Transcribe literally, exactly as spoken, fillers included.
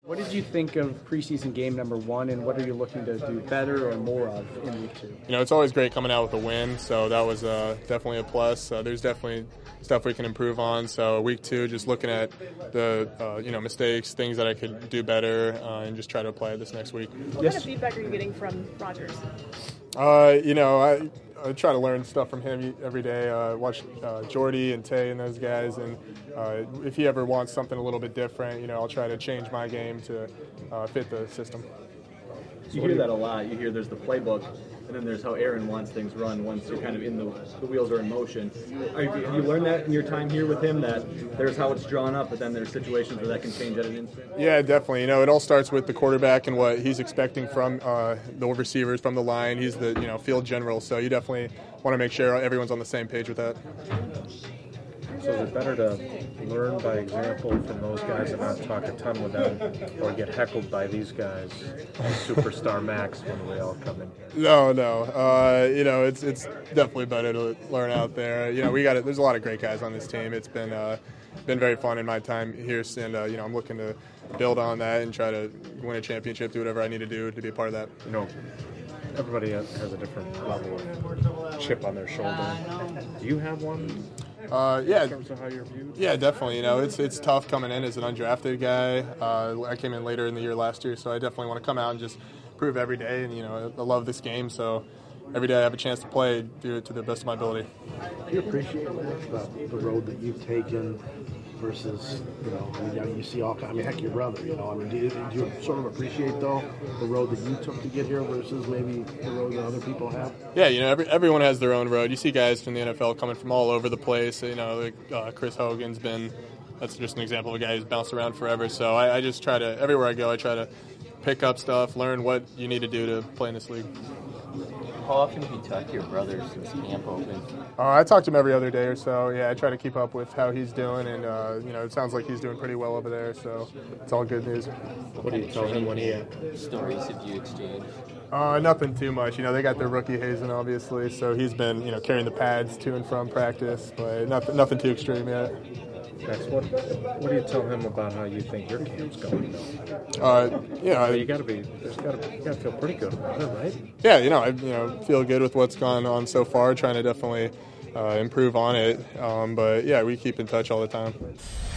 What did you think of preseason game number one, and what are you looking to do better or more of in week two? You know, it's always great coming out with a win, so that was uh, definitely a plus. Uh, there's definitely stuff we can improve on. So week two, just looking at the uh, you know mistakes, things that I could do better, uh, and just try to apply it this next week. What yes. kind of feedback are you getting from Rodgers? Uh, you know, I, I try to learn stuff from him every day. Uh, watch uh, Jordy and Tay and those guys, and uh, if he ever wants something a little bit different, you know, I'll try to change my game to uh, fit the system. You hear that a lot. You hear there's the playbook, and then there's how Aaron wants things run once you're kind of in the, the wheels are in motion. Are you, have you learned that in your time here with him, that there's how it's drawn up, but then there's situations where that can change at an instant? Yeah, definitely. You know, it all starts with the quarterback and what he's expecting from uh, the receivers, from the line. He's the you know field general, so you definitely want to make sure everyone's on the same page with that. So is it better to learn by example from those guys and not talk a ton with them, or get heckled by these guys, superstar Max, when we all come in here? No, no. Uh, you know, it's it's definitely better to learn out there. You know, we got it. There's a lot of great guys on this team. It's been uh, been very fun in my time here, and uh, you know, I'm looking to build on that and try to win a championship, do whatever I need to do to be a part of that. You know, everybody has a different level of chip on their shoulder. Do you have one? Uh, yeah, in terms of how you're viewed? Yeah, definitely. You know, it's it's tough coming in as an undrafted guy. Uh, I came in later in the year last year, so I definitely want to come out and just prove every day. And you know, I love this game, so every day I have a chance to play, do it to the best of my ability. Do you appreciate the, the road that you've taken versus, you know, I mean, you see all kinds, I mean, heck, your brother, you know, I mean, do you, do you sort of appreciate, though, the road that you took to get here versus maybe the road that other people have? Yeah, you know, every, everyone has their own road. You see guys from the N F L coming from all over the place. You know, like uh, Chris Hogan's been, that's just an example of a guy who's bounced around forever. So I, I just try to, everywhere I go, I try to pick up stuff, learn what you need to do to play in this league. How often have you talked to your brother since camp opened? Uh, I talk to him every other day or so. Yeah, I try to keep up with how he's doing, and uh, you know, it sounds like he's doing pretty well over there. So it's all good news. What do you tell him when he? Stories have you exchanged? Uh, nothing too much. You know, they got their rookie Hazen, obviously, so he's been you know carrying the pads to and from practice, but nothing nothing too extreme yet. Max, what what do you tell him about how you think your camp's going? Uh, you know, well, you got to be. There's got to you got to feel pretty good about it, right? Yeah, you know, I you know feel good with what's gone on so far. Trying to definitely uh, improve on it, um, but yeah, we keep in touch all the time.